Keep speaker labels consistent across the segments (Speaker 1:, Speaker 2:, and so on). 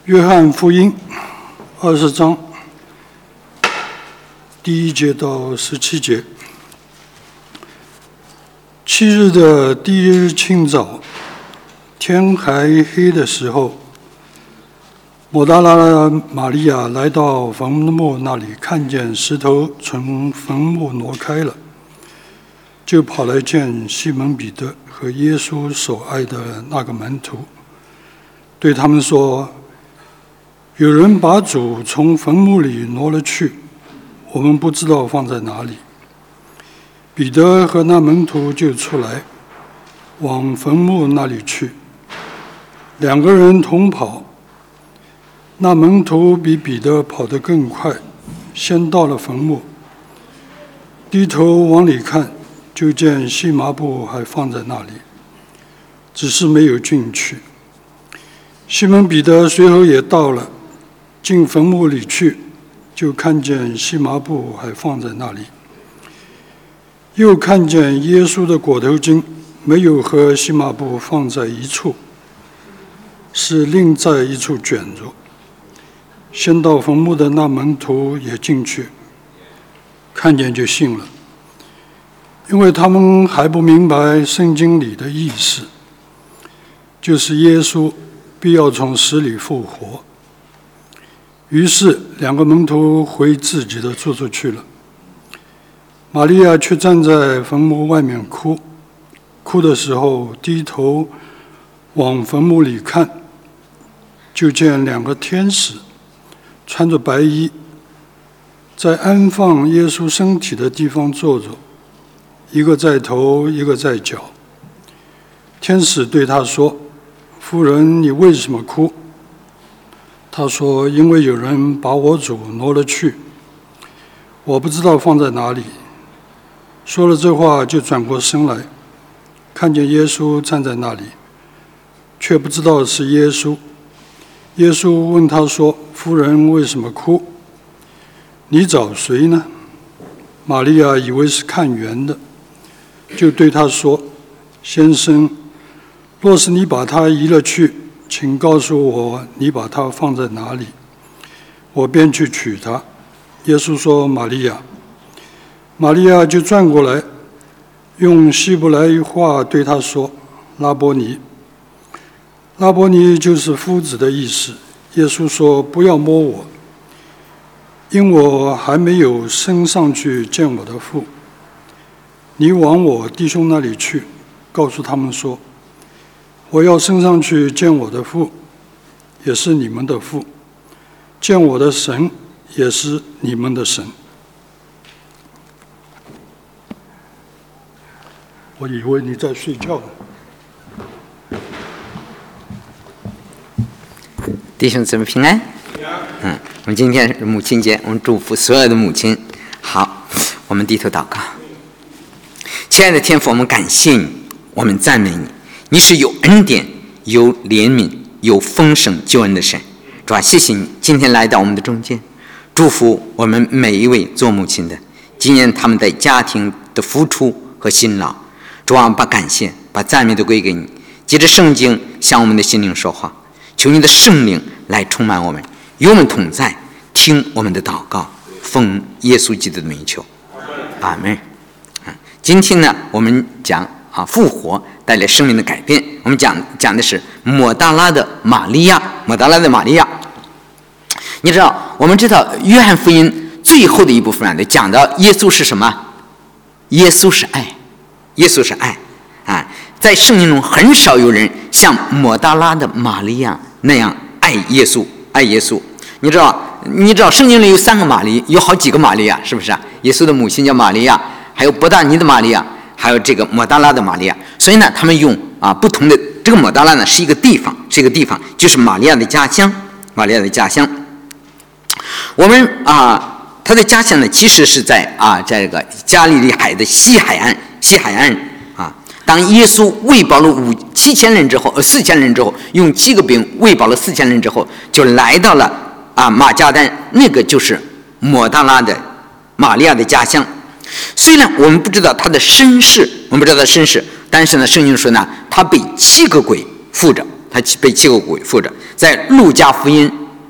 Speaker 1: 约翰福音20章第1节到17节。7日的第1日清早，天还黑的时候，抹大拉的玛利亚来到坟墓那里，看见石头从坟墓挪开了，就跑来见西门彼得和耶稣所爱的那个门徒，对他们说：有人把主从坟墓里挪了去，我们不知道放在哪里。彼得和那门徒就出来，往坟墓那里去，2个人同跑。那门徒比彼得跑得更快，先到了坟墓，低头往里看，就见细麻布还放在那里，只是没有进去。西门彼得随后也到了，进坟墓里去，就看见细麻布还放在那里，又看见耶稣的裹头巾没有和细麻布放在一处，是另在一处卷着。先到坟墓的那门徒也进去，看见就信了，因为他们还不明白圣经里的意思，就是耶稣必要从死里复活。于是2个门徒回自己的住处去了。玛利亚却站在坟墓外面哭，哭的时候低头往坟墓里看，就见2个天使穿着白衣，在安放耶稣身体的地方坐着，一个在头，一个在脚。天使对他说：夫人，你为什么哭？他说：因为有人把我主挪了去，我不知道放在哪里。说了这话，就转过身来，看见耶稣站在那里，却不知道是耶稣。耶稣问他说：夫人，为什么哭？你找谁呢？玛利亚以为是看园的，就对他说：先生，若是你把他移了去，请告诉我你把他放在哪里，我便去取他。耶稣说：玛利亚。玛利亚就转过来，用希伯来话对他说：拉波尼。拉波尼就是夫子的意思。耶稣说：不要摸我，因我还没有升上去见我的父。你往我弟兄那里去，告诉他们说：我要升上去见我的父，也是你们的父；见我的神，也是你们的神。我以为你在睡觉呢。
Speaker 2: 弟兄姊妹平安。我们今天是母亲节，我们祝福所有的母亲。好，我们低头祷告。亲爱的天父，我们感谢你，我们赞美你，你是有恩典、有怜悯、有丰盛救恩的神。主啊，谢谢你今天来到我们的中间，祝福我们每一位做母亲的，纪念他们在家庭的付出和辛劳。主啊，把感谢、把赞美都归给你，借着圣经向我们的心灵说话，求你的圣灵来充满我们，与我们同在，听我们的祷告，奉耶稣基督的名求，阿们。今天呢，我们讲复活带来生命的改变。我们讲的是抹大拉的玛利亚。抹大拉的玛利亚，你知道，我们知道约翰福音最后的一部分讲到耶稣是什么？耶稣是爱，耶稣是爱啊！在圣经中很少有人像抹大拉的玛利亚那样爱耶稣，爱耶稣。你知道圣经里有3个玛丽，有好几个玛利亚，是不是啊？耶稣的母亲叫玛利亚，还有伯大尼的玛利亚，还有这个抹大拉的玛利亚。所以呢，他们用不同的，这个抹大拉呢是一个地方，就是玛利亚的家乡，玛利亚的家乡。我们他的家乡呢，其实是在这个加利利海的西海岸啊。当耶稣喂饱了7000人之后，4000人之后，用7个饼喂饱了4000人之后，就来到了马加丹，那个就是抹大拉的玛利亚的家乡。虽然我们不知道他的身世，但是呢，圣经说呢，他被7个鬼附着， 他被7个鬼附着。在路加福音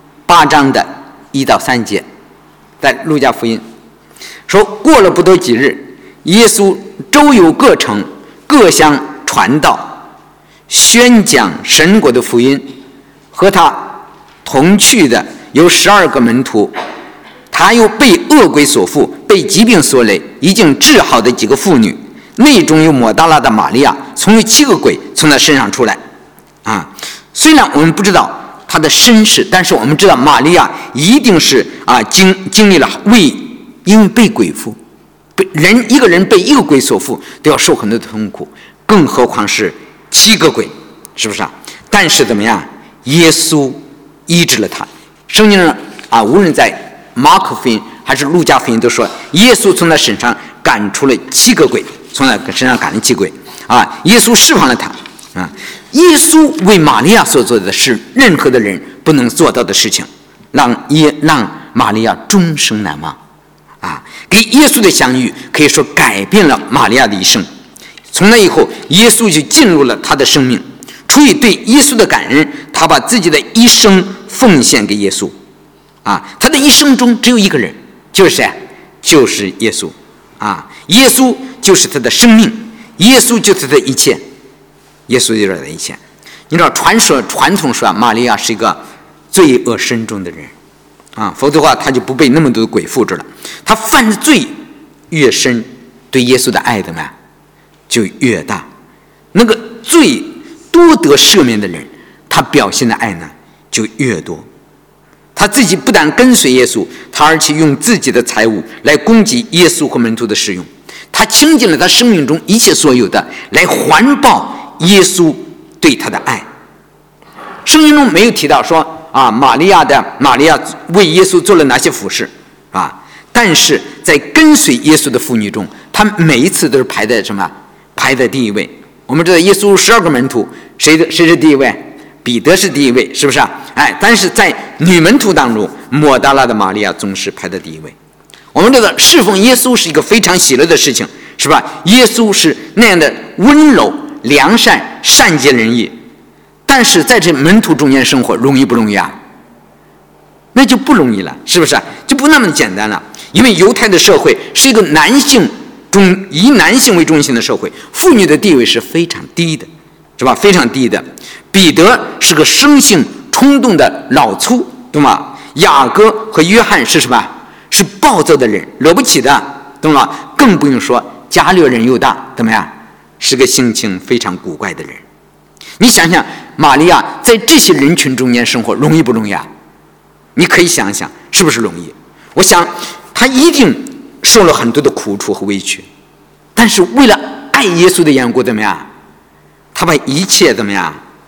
Speaker 2: 8章的1到3节，在路加福音说，过了不多几日，耶稣周游各城各乡传道，宣讲神国的福音。和他同去的有12个门徒，他又被恶鬼所附，被疾病所累，已经治好的几个妇女，内中有抹大拉的玛利亚，从有7个鬼从他身上出来。虽然我们不知道他的身世，但是我们知道玛利亚一定是经历了因为被鬼附，一个人被一个鬼所附都要受很多的痛苦，更何况是7个鬼，是不是？但是怎么样？耶稣医治了他。圣经上无论在马可福音还是路加福音都说，耶稣从他身上赶出了7个鬼，从他身上赶了7鬼耶稣释放了他耶稣为玛利亚所做的是任何的人不能做到的事情，让玛利亚终生难忘给耶稣的相遇可以说改变了玛利亚的一生。从那以后，耶稣就进入了他的生命。出于对耶稣的感恩，他把自己的一生奉献给耶稣他的一生中只有一个人，就是谁？就是耶稣耶稣就是他的生命，耶稣就是他的一切，耶稣就是他的一切。你知道传统说玛利亚是一个罪恶深重的人否则的话他就不被那么多的鬼附着了。他犯的罪越深，对耶稣的爱怎么样就越大。那个罪多得赦免的人，他表现的爱呢就越多。他自己不但跟随耶稣，他而且用自己的财物来供给耶稣和门徒的使用。他倾尽了他生命中一切所有的来环抱耶稣对他的爱。圣经中没有提到说玛利亚为耶稣做了哪些服事但是在跟随耶稣的妇女中，他每一次都是排在第一位。我们知道耶稣12个门徒，谁是第一位？彼得是第一位，是不是但是在女门徒当中，抹大拉的玛利亚总是排在第一位。我们知道侍奉耶稣是一个非常喜乐的事情，是吧？耶稣是那样的温柔良善，善解人意，但是在这门徒中间生活容易不容易那就不容易了，是不是？就不那么简单了。因为犹太的社会是一个以男性为中心的社会，妇女的地位是非常低的，是吧？非常低的。彼得是个生性冲动的老粗，懂吗？雅各和约翰是什么？是暴躁的人，惹不起的，懂吗？更不用说加略人犹大怎么样？是个性情非常古怪的人。你想想，玛利亚在这些人群中间生活容易不容易你可以想想，是不是容易？我想她一定受了很多的苦楚和委屈，但是为了爱耶稣的缘故怎么样？他把一切怎么样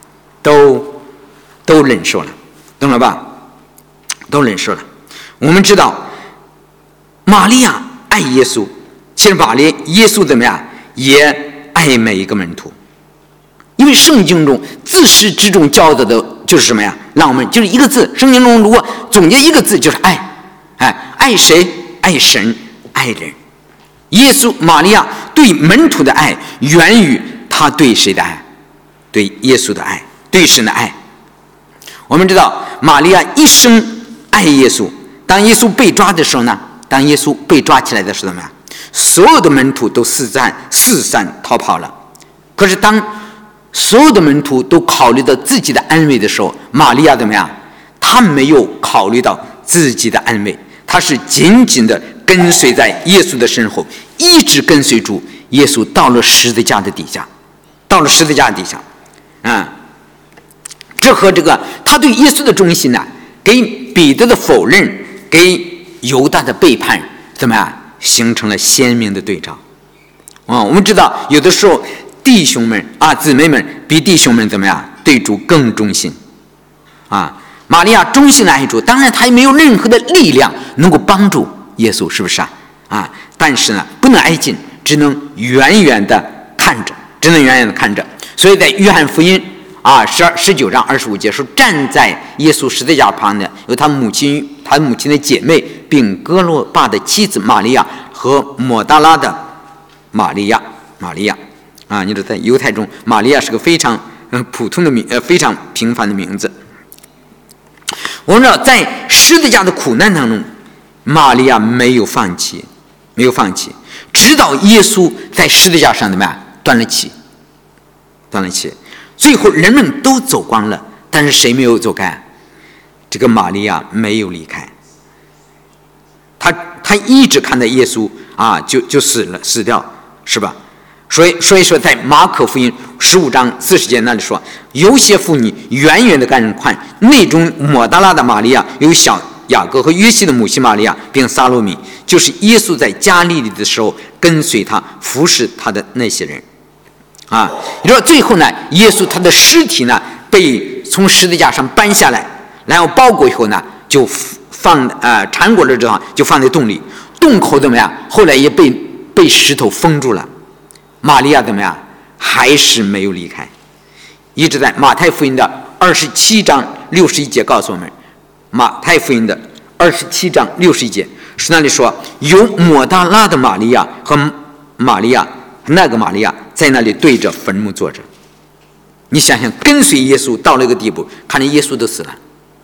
Speaker 2: 都忍受了，懂了吧？都忍受了。我们知道玛利亚爱耶稣，其实耶稣怎么样也爱每一个门徒。因为圣经中自始至终教导的就是什么呀？让我们就是一个字，圣经中如果总结一个字就是爱爱谁？爱神，爱人。耶稣玛利亚对门徒的爱源于他对谁的爱？对耶稣的爱，对神的爱。我们知道玛利亚一生爱耶稣。当耶稣被抓的时候呢？当耶稣被抓起来的时候怎么样？所有的门徒都四散逃跑了。可是当所有的门徒都考虑到自己的安危的时候，玛利亚怎么样？她没有考虑到自己的安危，她是紧紧的跟随在耶稣的身后，一直跟随主耶稣到了十字架的底下。这和他对耶稣的忠心呢，给彼得的否认，给犹大的背叛，怎么样形成了鲜明的对照我们知道有的时候弟兄们姊妹们比弟兄们怎么样对主更忠心玛利亚忠心的爱主，当然他也没有任何的力量能够帮助耶稣，是不是但是呢不能挨近，只能远远的看着。所以在约翰福音19章25节说，站在耶稣十字架旁的有他母亲的姐妹，并哥罗巴的妻子玛利亚和抹大拉的玛利亚你知道在犹太中玛利亚是个非常普通的非常平凡的名字。我们知道，在十字架的苦难当中，玛利亚没有放弃，直到耶稣在十字架上怎么样断了气。最后人们都走光了，但是谁没有走开？这个玛利亚没有离开。他一直看到耶稣就死掉，是吧？所以说，在马可福音15章40节那里说，有些妇女远远的看内中抹大拉的玛利亚，有小雅各和约西的母亲玛利亚，并撒罗米，就是耶稣在加利利的时候跟随他服侍他的那些人。你说最后呢，耶稣他的尸体呢被从十字架上搬下来，然后包裹以后呢，就缠裹了之后就放在洞里，洞口怎么样？后来也被石头封住了。玛利亚怎么样？还是没有离开，一直在马太福音的27章61节告诉我们，马太福音的27章61节是那里说，有抹大拉的玛利亚和玛利亚在那里对着坟墓坐着。你想想，跟随耶稣到了一个地步，看见耶稣都死了，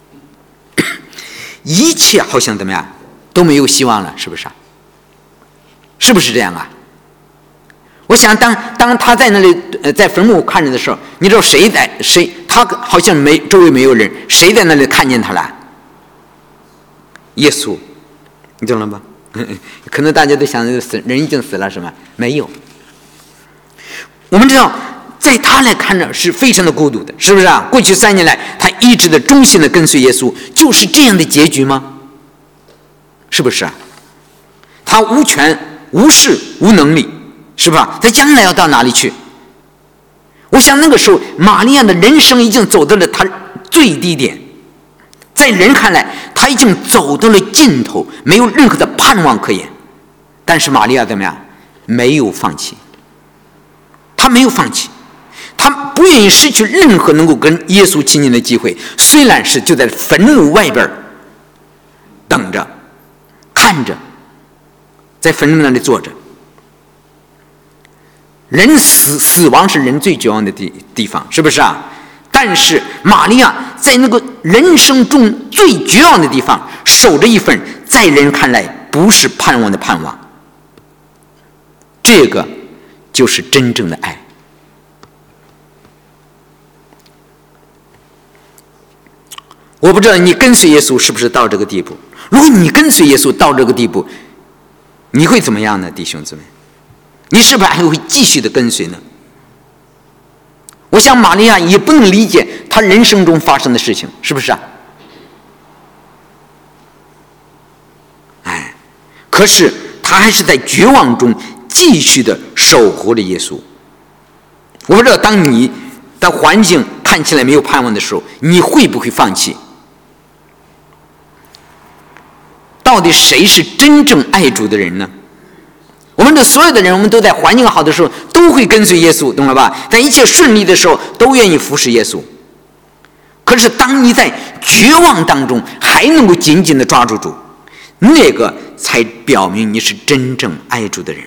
Speaker 2: 一切好像怎么样都没有希望了，是不是啊？是不是这样啊？我想当他在那里在坟墓看着的时候，你知道他好像周围没有人，谁在那里看见他了？耶稣，你懂了吗？可能大家都想人已经死了，是吗？没有。我们知道，在他来看着是非常的孤独的，是不是啊？过去3年来，他一直的忠心的跟随耶稣，就是这样的结局吗？是不是啊？他无权、无势、无能力，是吧？他将来要到哪里去？我想那个时候，玛利亚的人生已经走到了他最低点，在人看来，他已经走到了尽头，没有任何的盼望可言。但是玛利亚怎么样？没有放弃。他没有放弃，他不愿意失去任何能够跟耶稣亲近的机会，虽然是就在坟墓外边等着看着，在坟墓那里坐着。人死亡是人最绝望的地方，是不是啊？但是玛利亚在那个人生中最绝望的地方，守着一份在人看来不是盼望的盼望。这个就是真正的爱。我不知道你跟随耶稣是不是到这个地步。如果你跟随耶稣到这个地步，你会怎么样呢，弟兄姊妹？你是不是还会继续的跟随呢？我想玛利亚也不能理解她人生中发生的事情，是不是啊？可是她还是在绝望中继续的守护着耶稣。我不知道当你的环境看起来没有盼望的时候，你会不会放弃？到底谁是真正爱主的人呢？我们的所有的人，我们都在环境好的时候都会跟随耶稣，懂了吧？在一切顺利的时候都愿意服侍耶稣。可是当你在绝望当中还能够紧紧的抓住主，那个才表明你是真正爱主的人。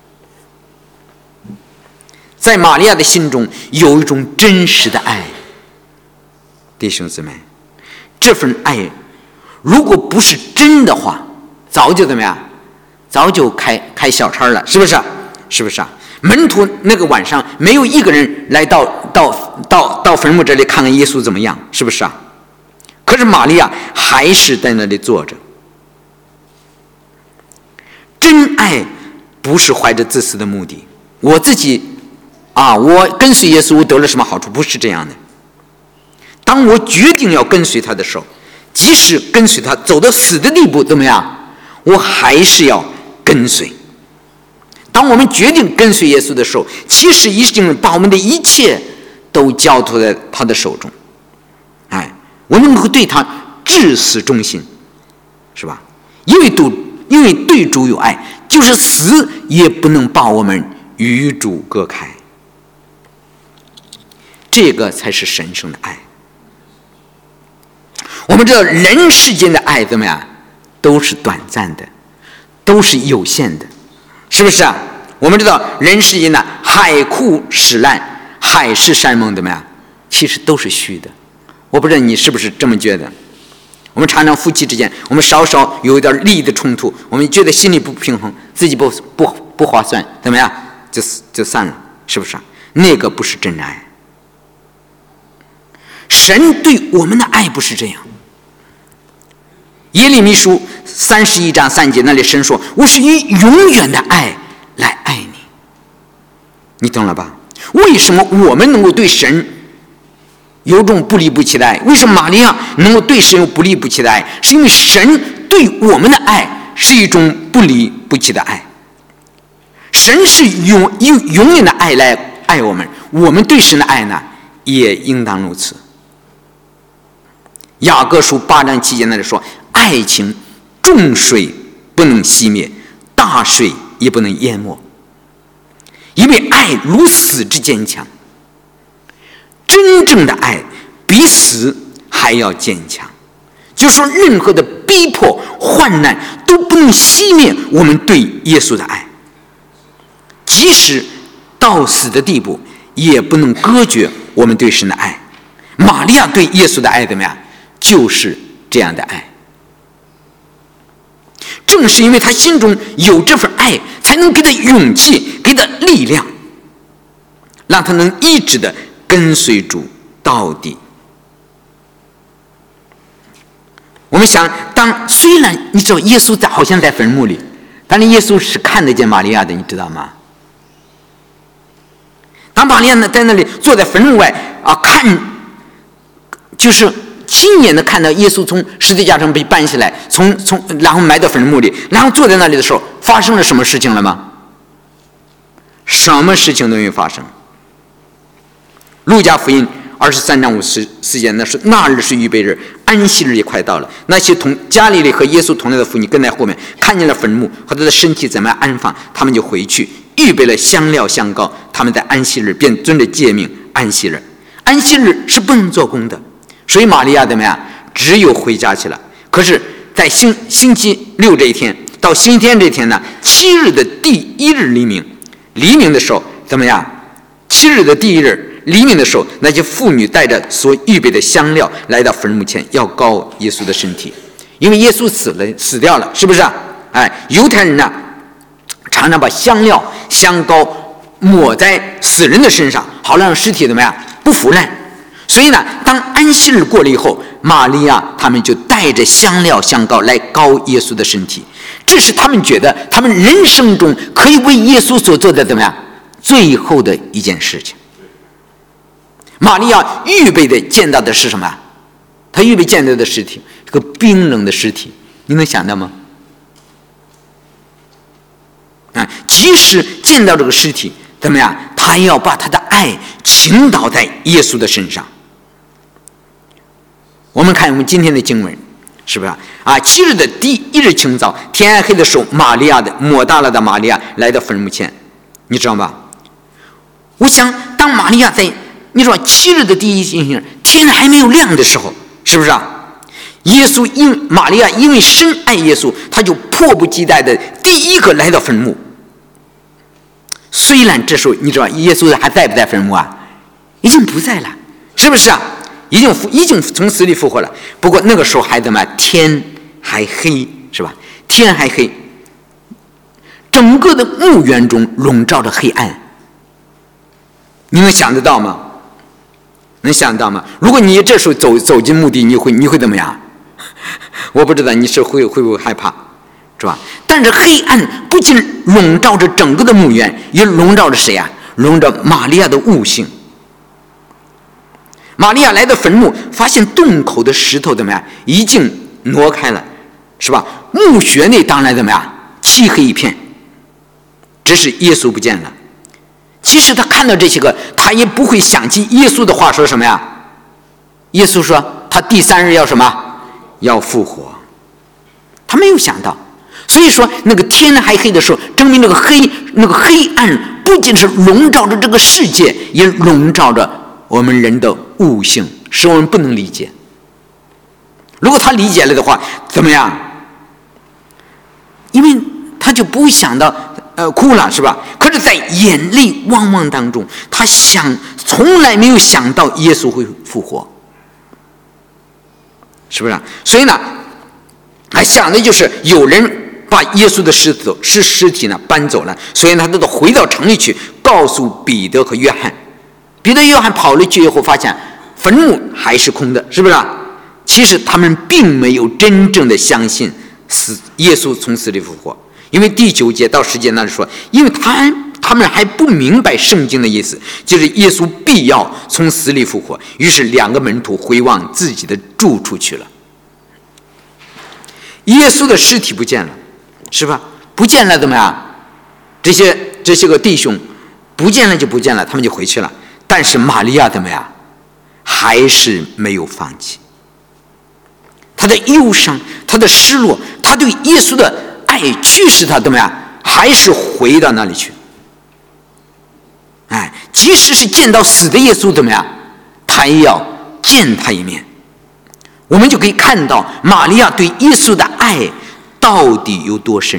Speaker 2: 在玛利亚的心中有一种真实的爱，弟兄姊妹，这份爱如果不是真的话，早就怎么样？早就开小差了，是不是？是不是啊？门徒那个晚上没有一个人来到坟墓这里看看耶稣怎么样，是不是啊？可是玛利亚还是在那里坐着。真爱不是怀着自私的目的，我自己我跟随耶稣得了什么好处？不是这样的。当我决定要跟随他的时候，即使跟随他走到死的地步，怎么样？我还是要跟随。当我们决定跟随耶稣的时候，其实已经把我们的一切都交托在他的手中。我们能够对他至死忠心，是吧？因为对主有爱，就是死也不能把我们与主隔开。这个才是神圣的爱。我们知道人世间的爱怎么样？都是短暂的，都是有限的，是不是啊？我们知道人世间的海枯石烂，海誓山盟怎么样？ 其实都是虚的。我不知道你是不是这么觉得？我们常常夫妻之间，我们稍稍有一点利益的冲突，我们觉得心里不平衡，自己不划算，怎么样？就散了，是不是？那个不是真爱。神对我们的爱不是这样。耶利米书31章3节那里神说：“我是以永远的爱来爱你。”你懂了吧？为什么我们能够对神有种不离不弃的爱？为什么玛利亚能够对神有不离不弃的爱？是因为神对我们的爱是一种不离不弃的爱。神是用永远的爱来爱我们，我们对神的爱呢，也应当如此。雅各书8章7节那里说：“爱情重水不能熄灭，大水也不能淹没，因为爱如死之坚强。真正的爱比死还要坚强。”就是说，任何的逼迫、患难都不能熄灭我们对耶稣的爱，即使到死的地步，也不能割绝我们对神的爱。玛利亚对耶稣的爱怎么样？就是这样的爱。正是因为他心中有这份爱，才能给他勇气，给他力量，让他能一直的跟随主到底。我们想，虽然你知道耶稣好像在坟墓里，但是耶稣是看得见玛利亚的，你知道吗？当玛利亚呢在那里坐在坟墓外看，就是亲眼的看到耶稣从十字架上被搬下来，然后埋到坟墓里，然后坐在那里的时候，发生了什么事情了吗？什么事情都没有发生。路加福音23章54节那是那日是预备日，安息日也快到了。那些同加利利和耶稣同来的妇女跟在后面，看见了坟墓和他的身体怎么样安放，他们就回去预备了香料香膏。他们在安息日便遵着诫命安息日。安息日是不能做工的，所以玛利亚怎么样？只有回家去了。可是在星期六这一天到星期天这一天呢，7日的第1日黎明的时候怎么样？7日的第1日黎明的时候，那些妇女带着所预备的香料来到坟墓前，要膏耶稣的身体，因为耶稣死掉了，是不是啊？犹太人呢常常把香料香膏抹在死人的身上，好让尸体怎么样不腐烂。所以呢，当安息日过了以后，玛利亚他们就带着香料香膏来膏耶稣的身体，这是他们觉得他们人生中可以为耶稣所做的怎么样最后的一件事情。玛利亚预备的见到的是什么？她预备见到的尸体，这个冰冷的尸体，你能想到吗？即使见到这个尸体怎么样，她要把她的爱倾倒在耶稣的身上。我们看我们今天的经文，是不是7日的第1日清早，天还黑的时候，抹大拉的玛利亚来到坟墓前，你知道吗？我想当玛利亚在你说7日的第1星期，天还没有亮的时候，是不是玛利亚因为深爱耶稣，他就迫不及待的第一个来到坟墓。虽然这时候你知道耶稣还在不在坟墓已经不在了，是不是已经从死里复活了。不过那个时候还怎么天还黑，是吧？天还黑，整个的墓园中笼罩着黑暗。你能想得到吗？能想到吗？如果你这时候走进墓地，你会怎么样？我不知道你会不会害怕，是吧？但是黑暗不仅笼罩着整个的墓园，也笼罩着谁笼罩玛利亚的悟性。玛利亚来到坟墓，发现洞口的石头怎么样？已经挪开了，是吧？墓穴内当然怎么样？漆黑一片，只是耶稣不见了。其实他看到这些个，他也不会想起耶稣的话说什么呀？耶稣说他第3日要什么？要复活。他没有想到。所以说那个天还黑的时候，证明那个黑暗不仅是笼罩着这个世界，也笼罩着我们人的悟性，使我们不能理解。如果他理解了的话，怎么样？因为他就不会想到哭了，是吧？可是在眼泪汪汪当中，他从来没有想到耶稣会复活，是不是？所以呢，还想的就是有人把耶稣的尸体呢搬走了，所以呢，他都回到城里去，告诉彼得和约翰。彼得、约翰跑了去以后，发现坟墓还是空的，是不是？其实他们并没有真正的相信耶稣从死里复活，因为第9节到10节那里说，因为他们还不明白圣经的意思，就是耶稣必要从死里复活。于是2个门徒回往自己的住处去了。耶稣的尸体不见了，是吧？不见了怎么样？这些个弟兄不见了就不见了，他们就回去了。但是玛利亚怎么样？还是没有放弃。他的忧伤，他的失落，他对耶稣的爱驱使他怎么样？还是回到那里去。即使是见到死的耶稣怎么样？他也要见他一面。我们就可以看到玛利亚对耶稣的爱到底有多深。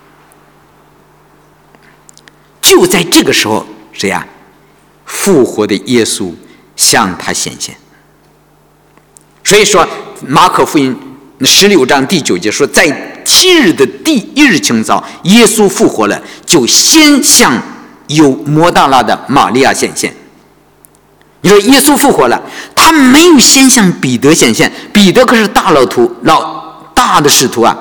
Speaker 2: 就在这个时候，谁呀？复活的耶稣向他显现。所以说马可福音16章第9节说，在7日的第1日清早，耶稣复活了，就先向有摩大拉的玛利亚显现。你说耶稣复活了，他没有先向彼得显现，彼得可是老大的使徒啊，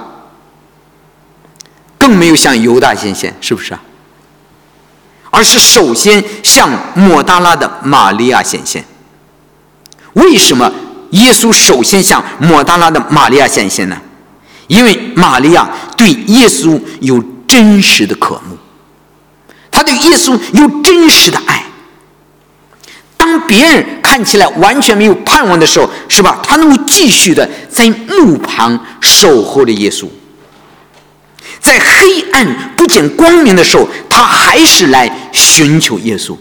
Speaker 2: 更没有向犹大显现，是不是啊？而是首先向抹大拉的玛利亚显现。为什么耶稣首先向抹大拉的玛利亚显现呢？因为玛利亚对耶稣有真实的渴慕，他对耶稣有真实的爱。当别人看起来完全没有盼望的时候，是吧？他能够继续的在墓旁守候着耶稣，在黑暗不见光明的时候，他还是来寻求耶稣。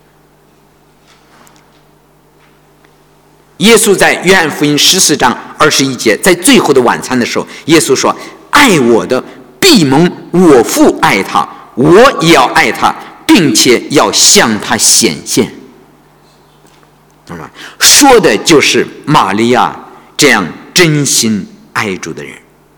Speaker 2: 耶稣在约翰福音14章21节，在最后的晚餐的时候，耶稣说：“爱我的必蒙我父爱他，我也要爱他，并且要向他显现。”说的就是玛利亚这样真心爱主的人。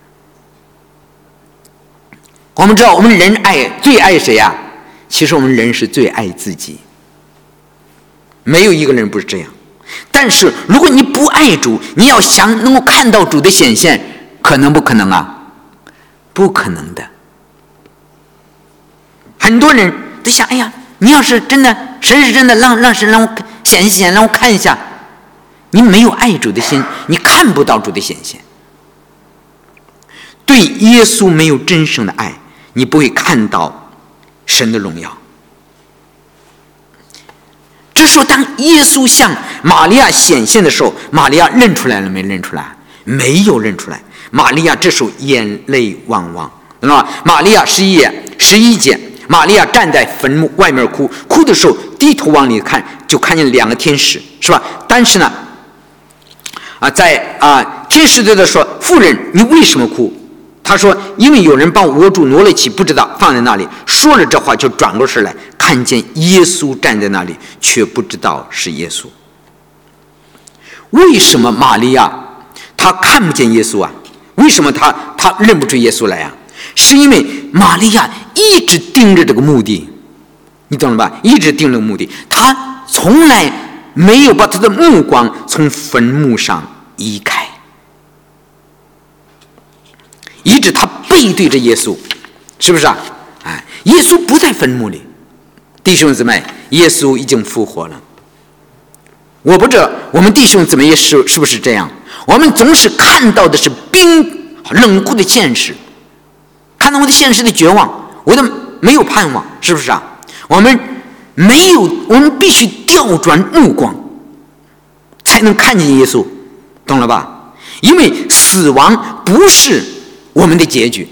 Speaker 2: 我们知道，我们人最爱谁呀？其实我们人是最爱自己，没有一个人不是这样。但是如果你不爱主，你要想能够看到主的显现，可能不可能啊？不可能的。很多人都想，哎呀，你要是真的，神是真的，让神让我显现，让我看一下。你没有爱主的心，你看不到主的显现。对耶稣没有真正的爱，你不会看到神的荣耀。这时候当耶稣向玛利亚显现的时候，玛利亚认出来了没？认出来？没有认出来。玛利亚这时候眼泪汪汪，知道吗？玛利亚11节，玛利亚站在坟墓外面哭，哭的时候低头往里看，就看见2个天使，是吧？但是呢天使对他说：“妇人，你为什么哭？”他说：“因为有人把我主挪了起，不知道放在那里。”说了这话，就转过身来，看见耶稣站在那里，却不知道是耶稣。为什么玛利亚她看不见耶稣啊？为什么她认不出耶稣来啊？是因为玛利亚一直盯着这个墓地，你懂了吧？一直盯着墓地，她从来没有把她的目光从坟墓上移开，一直他背对着耶稣，是不是啊？耶稣不在坟墓里，弟兄姊妹，耶稣已经复活了。我不知道我们弟兄姊妹是不是这样？我们总是看到的是冰冷酷的现实，看到我的现实的绝望，我的没有盼望，是不是啊？我们必须调转目光，才能看见耶稣，懂了吧？因为死亡不是我们的结局，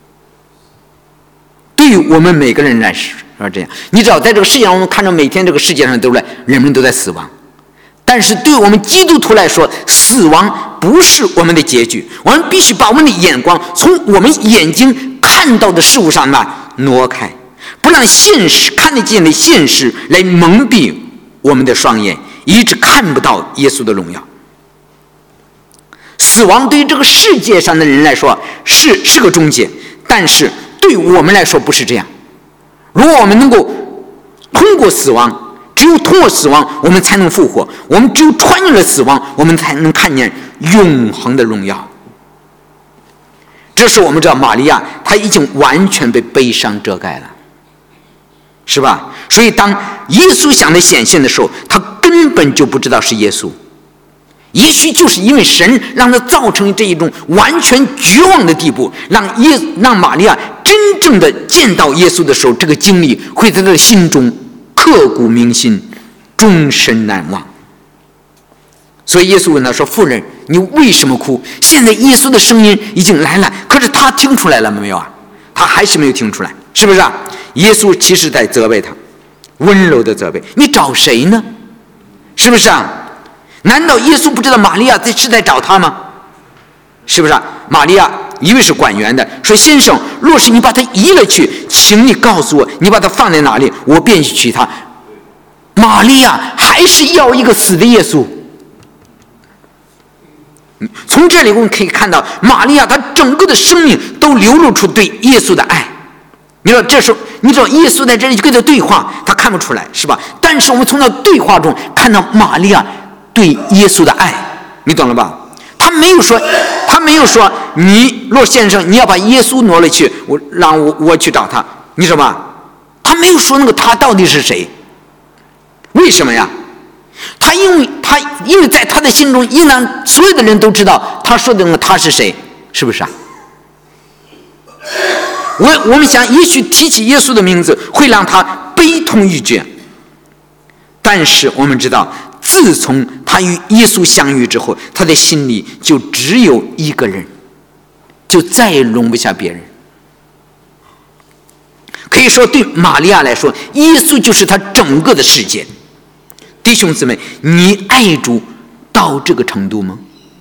Speaker 2: 对于我们每个人来说是这样。你知道，在这个世界上，我们看到每天这个世界上人们都在死亡，但是对我们基督徒来说，死亡不是我们的结局。我们必须把我们的眼光从我们眼睛看到的事物上挪开，不让现实看得见的现实来蒙蔽我们的双眼，一直看不到耶稣的荣耀。死亡对于这个世界上的人来说是个终结，但是对我们来说不是这样。如果我们能够通过死亡，只有通过死亡我们才能复活，我们只有穿越了死亡，我们才能看见永恒的荣耀。这时我们知道玛利亚她已经完全被悲伤遮盖了，是吧？所以当耶稣向她显现的时候，她根本就不知道是耶稣。也许就是因为神让她造成这一种完全绝望的地步，让玛利亚真正的见到耶稣的时候，这个经历会在她的心中刻骨铭心，终身难忘。所以耶稣问她说：“妇人，你为什么哭？”现在耶稣的声音已经来了，可是他听出来了没有啊？他还是没有听出来，是不是啊？耶稣其实在责备他，温柔的责备：“你找谁呢？”是不是啊？难道耶稣不知道玛利亚是在找他吗？是不是啊？玛利亚以为是管园的，说：“先生，若是你把他移了去，请你告诉我，你把他放在哪里，我便去取他。”玛利亚还是要一个死的耶稣。从这里我们可以看到，玛利亚她整个的生命都流露出对耶稣的爱。你说这时候，你知道耶稣在这里跟他对话，他看不出来，是吧？但是我们从那对话中看到玛利亚对耶稣的爱，你懂了吧？他没有说你若先生你要把耶稣挪了去，让我去找他，你知道吧？他没有说那个他到底是谁。为什么呀？因为在他的心中，应当所有的人都知道他说的那个他是谁，是不是啊？我们想，也许提起耶稣的名字会让他悲痛欲绝，但是我们知道，自从他与耶稣相遇之后，他的心里就只有一个人，就再也容不下别人。可以说，对玛利亚来说，耶稣就是他整个的世界。弟兄姊妹，你爱主到这个程度吗？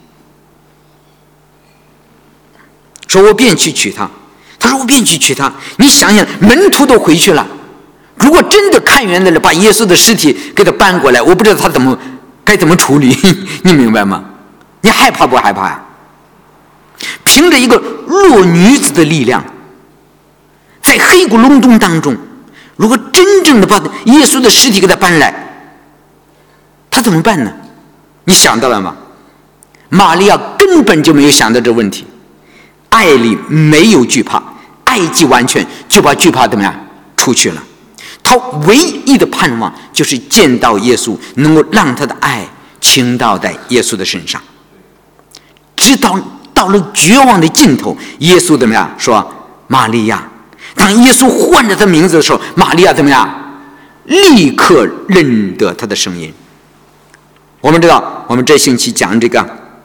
Speaker 2: 说我便去取他，他说我便去取他。你想想，门徒都回去了，如果真的看园的人把耶稣的尸体给他搬过来，我不知道他该怎么处理，你明白吗？你害怕不害怕呀？凭着一个弱女子的力量，在黑咕隆咚当中，如果真正的把耶稣的尸体给他搬来，他怎么办呢？你想到了吗？玛利亚根本就没有想到这问题，爱里没有惧怕，爱既完全，就把惧怕怎么样出去了。他唯一的盼望就是见到耶稣，能够让他的爱倾倒在耶稣的身上。直到了绝望的尽头，耶稣怎么样说：“玛利亚。”当耶稣唤着他名字的时候，玛利亚怎么样？立刻认得他的声音。我们知道，我们这星期讲这个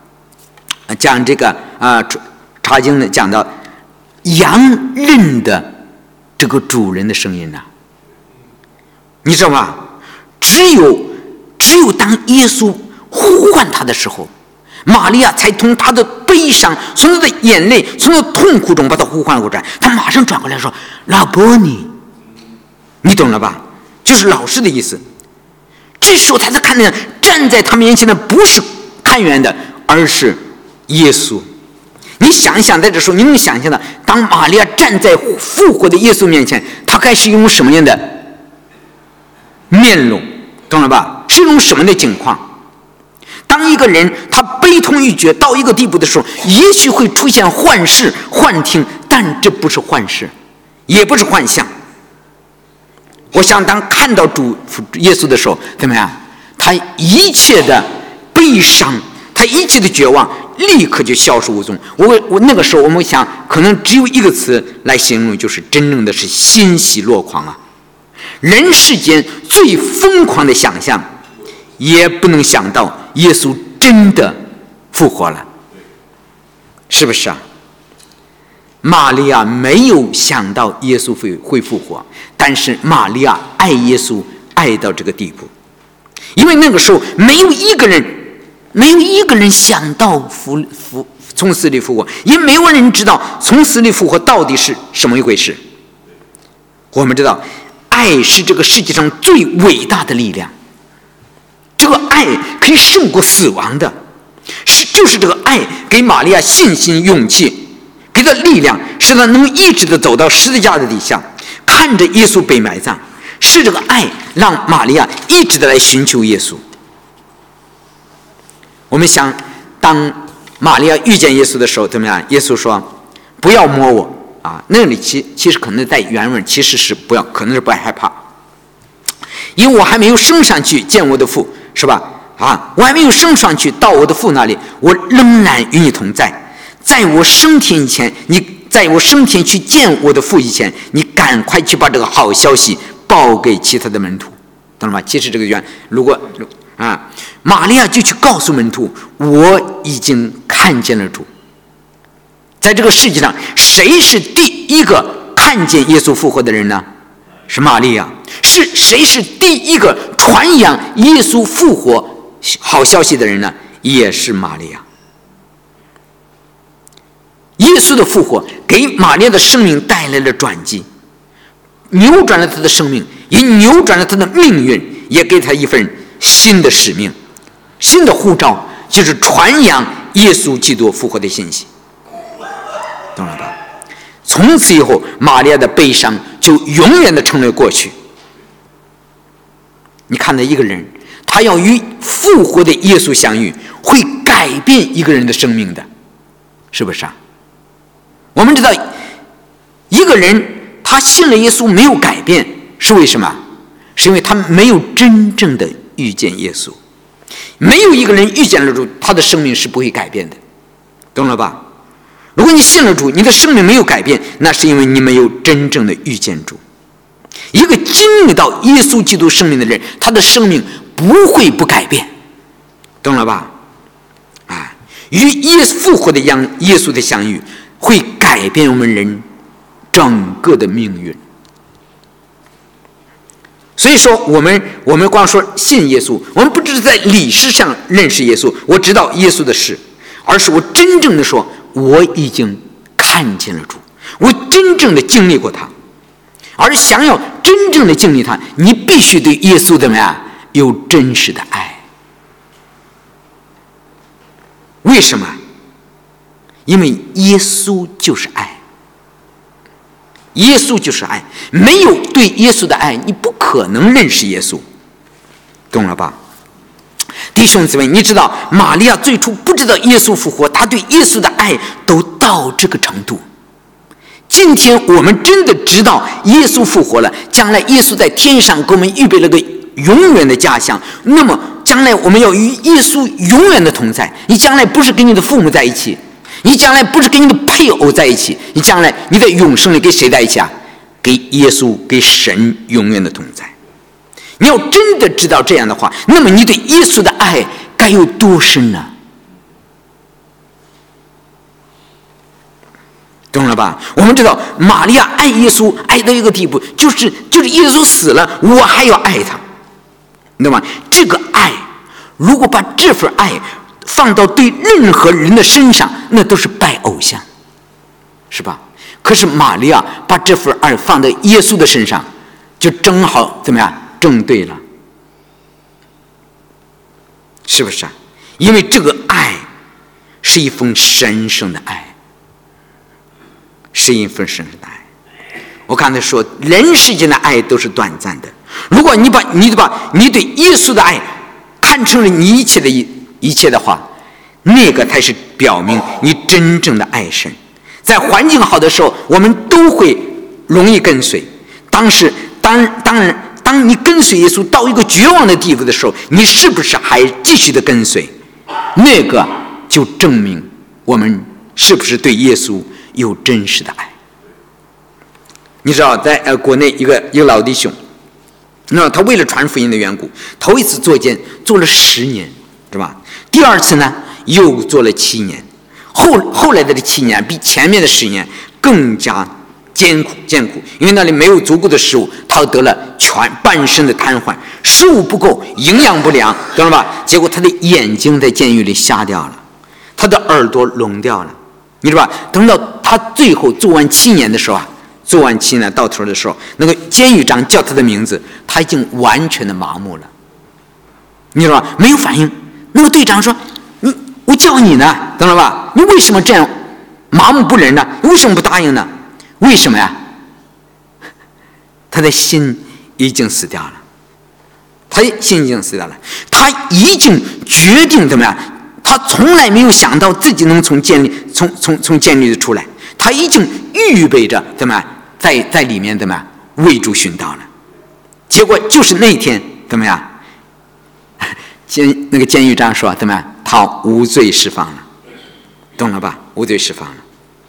Speaker 2: 查经呢，讲到羊认的这个主人的声音呢，你知道吗？只有当耶稣呼唤他的时候，玛利亚才从他的悲伤，从他的眼泪，从他的痛苦中把他呼唤过来。他马上转过来说：“拉波尼。”你懂了吧？就是老师的意思。这时候他才看见站在他面前的不是看园的，而是耶稣。你想一想，在这时候你能想象到，当玛利亚站在复活的耶稣面前，他该是一种什么样的面容，懂了吧？是一种什么的境况？当一个人他悲痛欲绝到一个地步的时候，也许会出现幻视、幻听，但这不是幻视，也不是幻象。我想当看到主耶稣的时候，怎么样？他一切的悲伤，他一切的绝望立刻就消失无踪。我那个时候我们想，可能只有一个词来形容，就是真正的是欣喜若狂啊！人世间最疯狂的想象，也不能想到耶稣真的复活了，是不是啊？玛利亚没有想到耶稣会复活，但是玛利亚爱耶稣爱到这个地步，因为那个时候没有一个人想到从死里复活，也没有人知道从死里复活到底是什么一回事。我们知道，爱是这个世界上最伟大的力量， 这个爱可以胜过死亡的，就是这个爱给玛利亚信心、勇气，给她力量，使她能一直的走到十字架的底下，看着耶稣被埋葬。是这个爱让玛利亚一直的来寻求耶稣。我们想，当玛利亚遇见耶稣的时候，怎么样？耶稣说：“不要摸我啊！”那里其实可能在原文其实是不要，可能是不害怕，因为我还没有升上去见我的父，是吧？啊，我还没有升上去到我的父那里，我仍然与你同在。在我升天以前，在我升天去见我的父以前，你赶快去把这个好消息报给其他的门徒，懂了吗？其实这个如果玛利亚就去告诉门徒，我已经看见了主。在这个世界上，谁是第一个看见耶稣复活的人呢？是玛利亚。谁是第一个传扬耶稣复活好消息的人呢？也是玛利亚。耶稣的复活给玛利亚的生命带来了转机，扭转了他的生命，也扭转了他的命运，也给他一份新的使命、新的呼召，就是传扬耶稣基督复活的信息，懂了吧？从此以后，玛利亚的悲伤就永远的成为过去。你看到一个人，他要与复活的耶稣相遇，会改变一个人的生命的，是不是啊？我们知道，一个人他信了耶稣没有改变，是为什么？是因为他没有真正的遇见耶稣。没有一个人遇见了主，他的生命是不会改变的，懂了吧？如果你信了主，你的生命没有改变，那是因为你没有真正的遇见主。一个经历到耶稣基督生命的人，他的生命不会不改变，懂了吧？与耶稣复活的耶稣的相遇，会改变我们人整个的命运。所以说我们光说信耶稣，我们不只是在理事上认识耶稣，我知道耶稣的事，而是我真正的说，我已经看见了主，我真正的经历过他。而想要真正的经历他，你必须对耶稣怎么样？有真实的爱。为什么？因为耶稣就是爱，耶稣就是爱，没有对耶稣的爱，你不可能认识耶稣，懂了吧？弟兄姊妹，你知道玛利亚最初不知道耶稣复活，她对耶稣的爱都到这个程度。今天我们真的知道耶稣复活了，将来耶稣在天上给我们预备了个永远的家乡，那么将来我们要与耶稣永远的同在。你将来不是跟你的父母在一起，你将来不是跟你的配偶在一起，你将来你在永生里跟谁在一起啊？给耶稣，给神永远的同在。你要真的知道这样的话，那么你对耶稣的爱该有多深呢？懂了吧？我们知道玛利亚爱耶稣爱到一个地步，就是耶稣死了，我还要爱他，对吗？这个爱，如果把这份爱放到对任何人的身上，那都是拜偶像，是吧？可是玛利亚把这份爱放到耶稣的身上，就正好怎么样？正对了，是不是啊？因为这个爱是一份神圣的爱，是一份神圣的爱。我刚才说，人世间的爱都是短暂的。如果你把你对耶稣的爱看成了你一切的话，那个才是表明你真正的爱神。在环境好的时候，我们都会容易跟随。当你跟随耶稣到一个绝望的地步的时候，你是不是还继续的跟随？那个就证明我们是不是对耶稣有真实的爱。你知道，在国内一个老弟兄，那他为了传福音的缘故，头一次做监做了10年，是吧？第二次呢又做了7年，后来的这7年比前面的10年更加艰苦，因为那里没有足够的食物，他得了半身的瘫痪，食物不够，营养不良，懂了吧？结果他的眼睛在监狱里瞎掉了，他的耳朵聋掉了，你知道吧？等到他最后做完7年的时候啊，做完7年到头的时候，那个监狱长叫他的名字，他已经完全的麻木了。 你说没有反应。那个队长说：“我叫你呢，懂了吧？你为什么这样麻木不仁呢？你为什么不答应呢？为什么呀？他的心已经死掉了，他心已经死掉了，他已经决定怎么样？他从来没有想到自己能从监狱里出来，他已经预备着怎么样，在里面怎么样为主殉道了。结果就是那天怎么样？那个监狱长说怎么样？他无罪释放了，懂了吧？无罪释放了。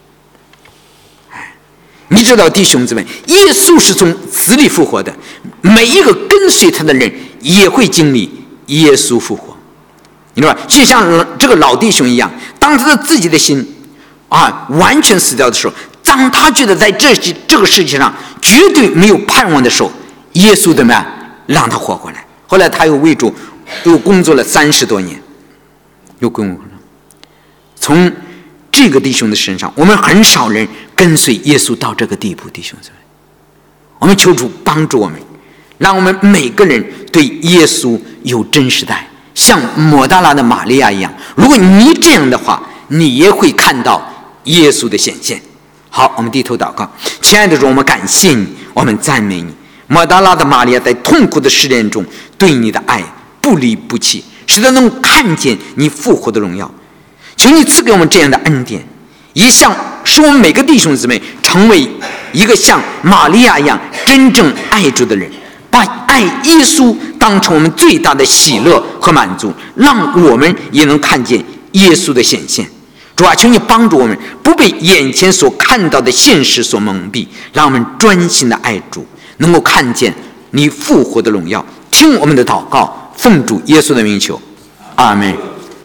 Speaker 2: 你知道弟兄姊妹，耶稣是从死里复活的，每一个跟随他的人也会经历耶稣复活。你知道吧？就像这个老弟兄一样，当他的自己的心完全死掉的时候，当他觉得在这个世界上绝对没有盼望的时候，耶稣怎么样让他活过来？后来他又为主又工作了30多年，又工作了。从这个弟兄的身上，我们很少人跟随耶稣到这个地步。弟兄姊妹，我们求主帮助我们，让我们每个人对耶稣有真实的爱，像抹大拉的玛利亚一样。如果你这样的话，你也会看到耶稣的显现。好，我们低头祷告。亲爱的主，我们感谢你，我们赞美你。抹大拉的玛利亚在痛苦的试炼中对你的爱不离不弃，使他能看见你复活的荣耀。求你赐给我们这样的恩典，也使我们每个弟兄姊妹成为一个像玛利亚一样真正爱主的人，把爱耶稣当成我们最大的喜乐和满足，让我们也能看见耶稣的显现。主啊，求你帮助我们不被眼前所看到的现实所蒙蔽，让我们专心的爱主，能够看见你复活的荣耀。听我们的祷告，奉主耶稣的名求，阿们。